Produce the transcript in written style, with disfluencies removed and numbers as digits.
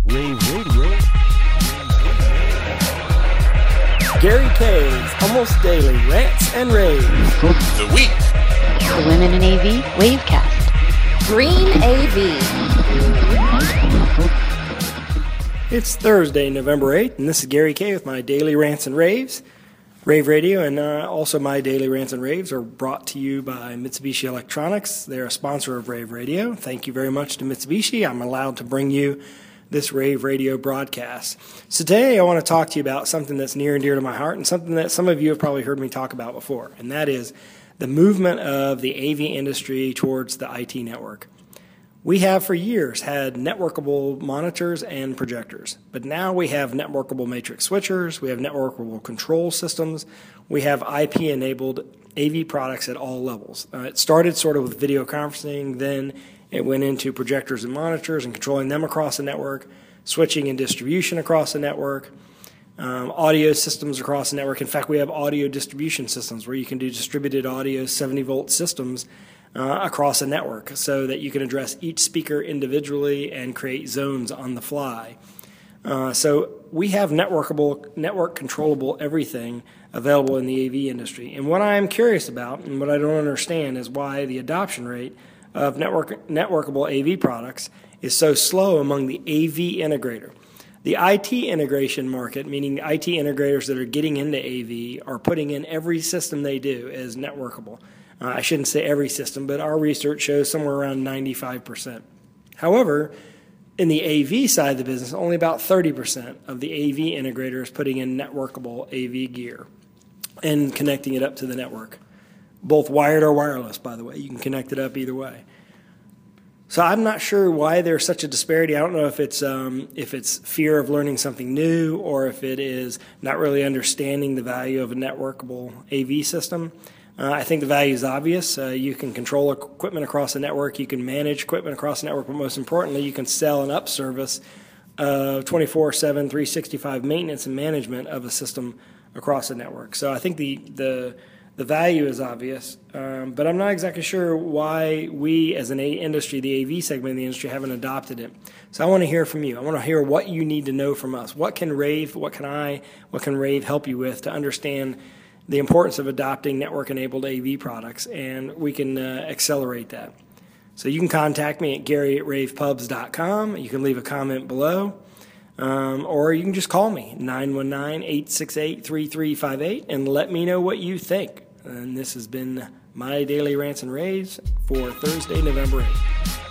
Rave Radio. Gary K's Almost Daily Rants and Raves. The Week. The Women in AV Wavecast. Green AV. It's Thursday, November 8th, and this is Gary K with my Daily Rants and Raves. Rave Radio and also my Daily Rants and Raves are brought to you by Mitsubishi Electronics. They're a sponsor of Rave Radio. Thank you very much to Mitsubishi. I'm allowed to bring you this Rave Radio broadcast. So today I want to talk to you about something that's near and dear to my heart and something that some of you have probably heard me talk about before, and that is the movement of the AV industry towards the IT network. We have for years had networkable monitors and projectors, but now we have networkable matrix switchers, we have networkable control systems, we have IP-enabled AV products at all levels. It started sort of with video conferencing, then it went into projectors and monitors and controlling them across the network, switching and distribution across the network, audio systems across the network. In fact, we have audio distribution systems where you can do distributed audio 70-volt systems across a network so that you can address each speaker individually and create zones on the fly. So we have network controllable everything available in the AV industry. And what I'm curious about and what I don't understand is why the adoption rate of networkable AV products is so slow among the AV integrator. The IT integration market, meaning the IT integrators that are getting into AV, are putting in every system they do as networkable. I shouldn't say every system, but our research shows somewhere around 95%. However, in the AV side of the business, only about 30% of the AV integrators putting in networkable AV gear and connecting it up to the network. Both wired or wireless, by the way. You can connect it up either way. So I'm not sure why there's such a disparity. I don't know if it's fear of learning something new or if it is not really understanding the value of a networkable AV system. I think the value is obvious. You can control equipment across the network. You can manage equipment across the network. But most importantly, you can sell an up service 24/7, 365 maintenance and management of a system across the network. So I think the value is obvious, but I'm not exactly sure why we as an industry, the AV segment of the industry, haven't adopted it. So I want to hear from you. I want to hear what you need to know from us. What can Rave help you with to understand the importance of adopting network-enabled AV products, and we can accelerate that. So you can contact me at gary@ravepubs.com. You can leave a comment below, or you can just call me, 919-868-3358, and let me know what you think. And this has been my Daily Rants and Raves for Thursday, November 8th.